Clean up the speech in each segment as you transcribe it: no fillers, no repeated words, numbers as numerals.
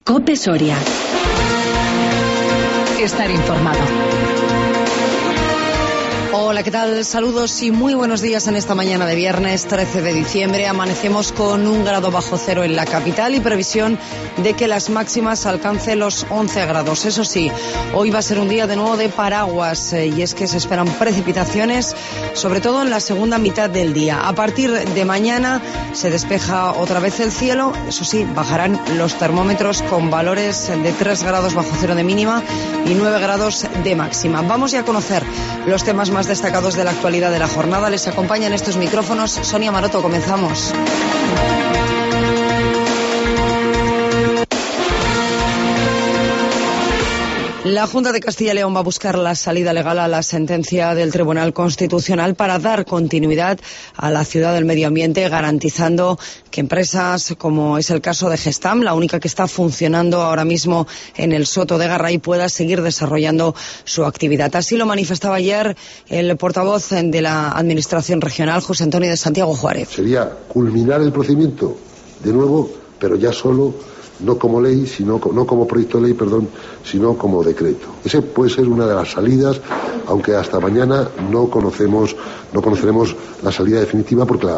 COPE Soria. Estar informado. Hola, ¿qué tal? Saludos y muy buenos días en esta mañana de viernes 13 de diciembre. Amanecemos con 1 grado bajo cero en la capital y previsión de que las máximas alcancen los 11 grados. Eso sí, hoy va a ser un día de nuevo de paraguas y es que se esperan precipitaciones, sobre todo en la segunda mitad del día. A partir de mañana se despeja otra vez el cielo. Eso sí, bajarán los termómetros con valores de 3 grados bajo cero de mínima y 9 grados de máxima. Vamos ya a conocer los temas más destacados de la actualidad de la jornada. Les acompaña en estos micrófonos Sonia Maroto. Comenzamos. La Junta de Castilla y León va a buscar la salida legal a la sentencia del Tribunal Constitucional para dar continuidad a la ciudad del medio ambiente, garantizando que empresas como es el caso de Gestamp, la única que está funcionando ahora mismo en el Soto de Garray, pueda seguir desarrollando su actividad. Así lo manifestaba ayer el portavoz de la Administración Regional, José Antonio de Santiago Juárez. Sería culminar el procedimiento de nuevo, pero ya solo, no como ley, no como proyecto de ley, sino como decreto. Ese puede ser una de las salidas, aunque hasta mañana no conoceremos la salida definitiva porque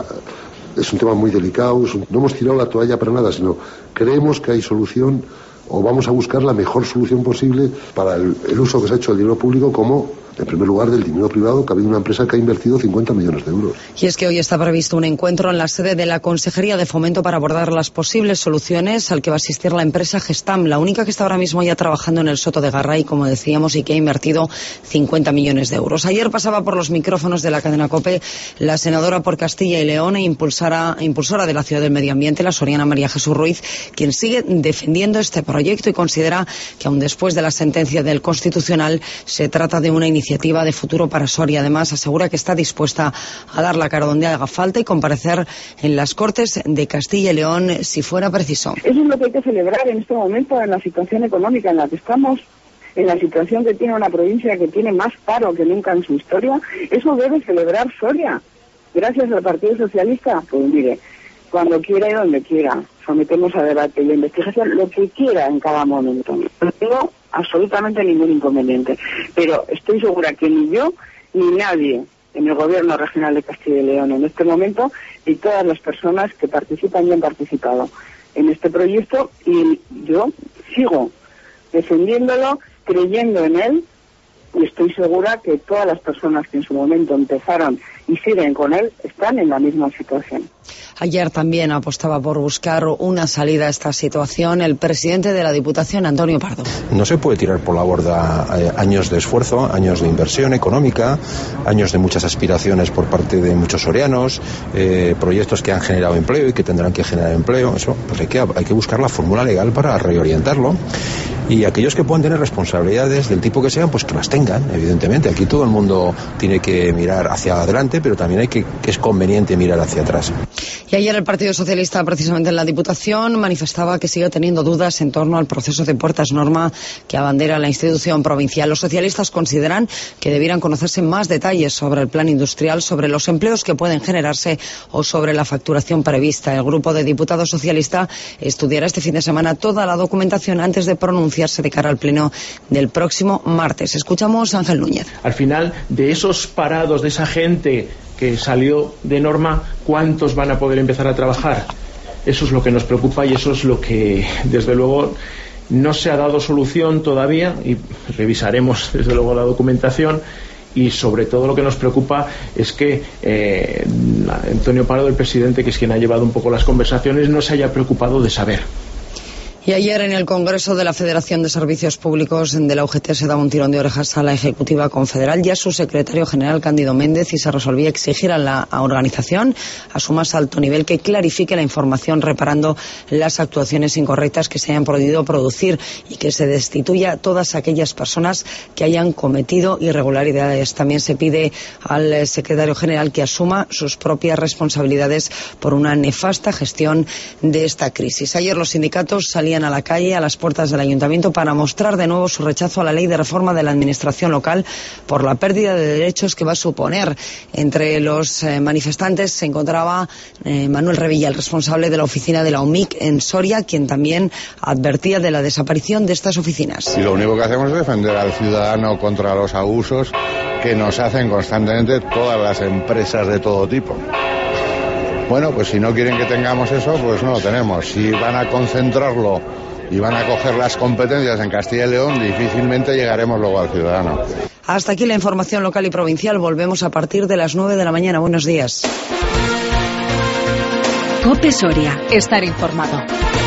es un tema muy delicado. No hemos tirado la toalla para nada, sino creemos que hay solución o vamos a buscar la mejor solución posible para el uso que se ha hecho del dinero público, como en primer lugar del dinero privado, que ha habido una empresa que ha invertido 50 millones de euros. Y es que hoy está previsto un encuentro en la sede de la Consejería de Fomento para abordar las posibles soluciones al que va a asistir la empresa Gestamp, la única que está ahora mismo ya trabajando en el Soto de Garray, como decíamos, y que ha invertido 50 millones de euros. Ayer pasaba por los micrófonos de la cadena COPE la senadora por Castilla y León e impulsora de la Ciudad del Medio Ambiente, la soriana María Jesús Ruiz, quien sigue defendiendo este proyecto y considera que aun después de la sentencia del Constitucional se trata de una iniciativa de futuro para Soria. Además, asegura que está dispuesta a dar la cara donde haga falta y comparecer en las Cortes de Castilla y León si fuera preciso. Eso es lo que hay que celebrar en este momento, en la situación económica en la que estamos, en la situación que tiene una provincia que tiene más paro que nunca en su historia. Eso debe celebrar Soria. Gracias al Partido Socialista, pues mire, cuando quiera y donde quiera, sometemos a debate y a investigación lo que quiera en cada momento. No tengo absolutamente ningún inconveniente, pero estoy segura que ni yo ni nadie en el Gobierno Regional de Castilla y León en este momento, y todas las personas que participan y han participado en este proyecto, y yo sigo defendiéndolo, creyendo en él, y estoy segura que todas las personas que en su momento empezaron y siguen con él están en la misma situación. Ayer también apostaba por buscar una salida a esta situación el presidente de la Diputación, Antonio Pardo. No se puede tirar por la borda años de esfuerzo, años de inversión económica, años de muchas aspiraciones por parte de muchos sorianos, proyectos que han generado empleo y que tendrán que generar empleo. Eso, pues hay que buscar la fórmula legal para reorientarlo. Y aquellos que puedan tener responsabilidades del tipo que sean, pues que las tengan, evidentemente. Aquí todo el mundo tiene que mirar hacia adelante, pero también que es conveniente mirar hacia atrás. Y ayer el Partido Socialista, precisamente en la Diputación, manifestaba que sigue teniendo dudas en torno al proceso de puertas norma que abandera la institución provincial. Los socialistas consideran que debieran conocerse más detalles sobre el plan industrial, sobre los empleos que pueden generarse o sobre la facturación prevista. El grupo de diputados socialista estudiará este fin de semana toda la documentación antes de pronunciarse de cara al pleno del próximo martes. Escuchamos a Ángel Núñez. Al final, de esos parados, de esa gente que salió de norma, ¿cuántos van a poder empezar a trabajar? Eso es lo que nos preocupa y eso es lo que, desde luego, no se ha dado solución todavía, y revisaremos, desde luego, la documentación. Y sobre todo lo que nos preocupa es que Antonio Pardo, el presidente, que es quien ha llevado un poco las conversaciones, no se haya preocupado de saber. Y ayer en el Congreso de la Federación de Servicios Públicos de la UGT se daba un tirón de orejas a la Ejecutiva Confederal y a su secretario general Cándido Méndez, y se resolvía exigir a la organización, a su más alto nivel, que clarifique la información reparando las actuaciones incorrectas que se hayan podido producir y que se destituya a todas aquellas personas que hayan cometido irregularidades. También se pide al secretario general que asuma sus propias responsabilidades por una nefasta gestión de esta crisis. Ayer los sindicatos salían salían a la calle, a las puertas del ayuntamiento, para mostrar de nuevo su rechazo a la ley de reforma de la administración local por la pérdida de derechos que va a suponer. Entre los manifestantes se encontraba Manuel Revilla, el responsable de la oficina de la OMIC en Soria, quien también advertía de la desaparición de estas oficinas. Y lo único que hacemos es defender al ciudadano contra los abusos que nos hacen constantemente todas las empresas de todo tipo. Bueno, pues si no quieren que tengamos eso, pues no lo tenemos. Si van a concentrarlo y van a coger las competencias en Castilla y León, difícilmente llegaremos luego al ciudadano. Hasta aquí la información local y provincial. Volvemos a partir de las 9 de la mañana. Buenos días. COPE Soria. Estar informado.